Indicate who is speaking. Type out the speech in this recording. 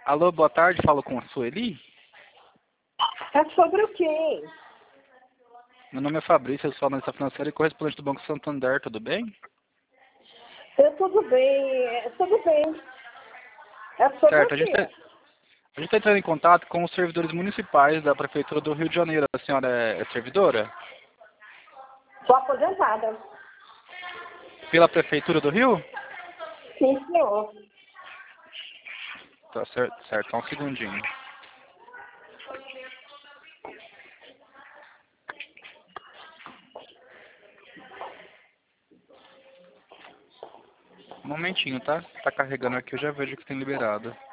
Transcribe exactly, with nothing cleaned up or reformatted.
Speaker 1: Alô, boa tarde, falo com a Sueli.
Speaker 2: É sobre o quê?
Speaker 1: Meu nome é Fabrício, eu sou analista financeiro e correspondente do Banco Santander, tudo bem?
Speaker 2: Eu, tudo bem, é, tudo bem. É sobre o
Speaker 1: Certo, a gente
Speaker 2: quê?
Speaker 1: está a gente tá entrando em contato com os servidores municipais da Prefeitura do Rio de Janeiro. A senhora é, é servidora?
Speaker 2: Sou aposentada.
Speaker 1: Pela Prefeitura do Rio?
Speaker 2: Sim, senhor.
Speaker 1: Tá certo, certo, só um segundinho. Um momentinho, tá? Tá carregando aqui, eu já vejo que tem liberado.